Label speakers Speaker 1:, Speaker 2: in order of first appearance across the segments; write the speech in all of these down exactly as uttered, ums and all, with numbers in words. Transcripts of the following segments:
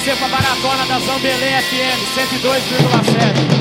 Speaker 1: você pra maratona da Zambelê F M cento e dois vírgula sete.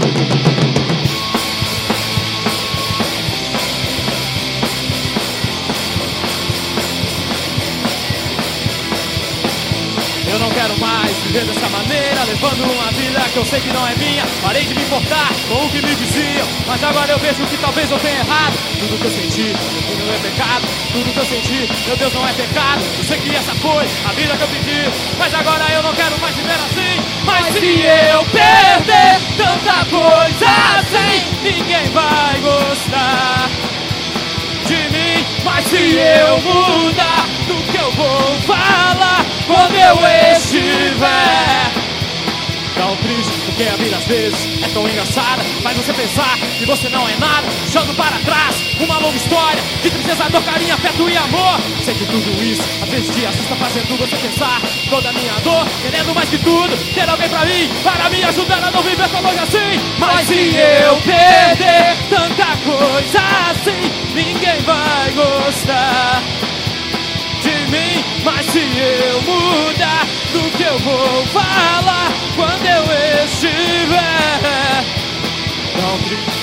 Speaker 1: Eu não quero mais viver dessa maneira, levando uma vida que eu sei que não é minha. Parei de me importar com o que me diziam, mas agora eu vejo que talvez eu tenha errado. Tudo que eu senti, tudo não é pecado. Tudo que eu senti, meu Deus, não é pecado. Eu sei que essa foi a vida que eu pedi, mas agora eu não quero mais viver assim. Mas se eu perder tanta coisa assim, ninguém vai gostar de mim. Mas se eu mudar do que eu vou falar quando eu estiver tão triste, porque a vida às vezes é tão engraçada, faz você pensar que você não é nada, deixando para trás uma longa história de tristeza, dor, carinho, afeto e amor. Sei que tudo isso às vezes te assusta, fazendo você pensar toda a minha dor, querendo mais que tudo, ter alguém pra mim, para me ajudar a não viver tão longe assim. Mas se eu perder tanta coisa assim, ninguém vai gostar de mim. Mas se eu mudar do que eu vou falar quando eu estiver tão triste.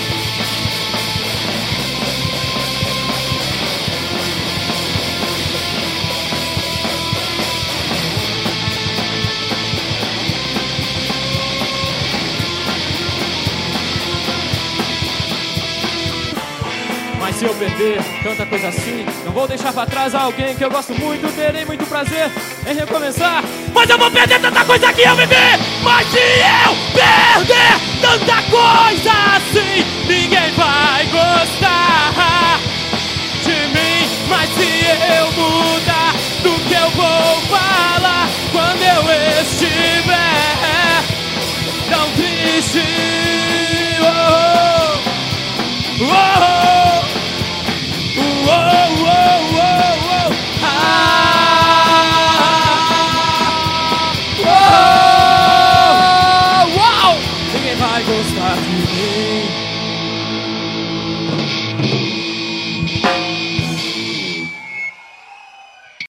Speaker 1: Mas se eu perder tanta coisa assim, não vou deixar pra trás alguém que eu gosto muito. Terei muito prazer em recomeçar, mas eu vou perder tanta coisa que eu vivi. Mas se eu perder tanta coisa assim, ninguém vai gostar de mim. Mas se eu mudar do que eu vou falar quando eu estiver tão triste, oh, oh, oh. Whoa, whoa.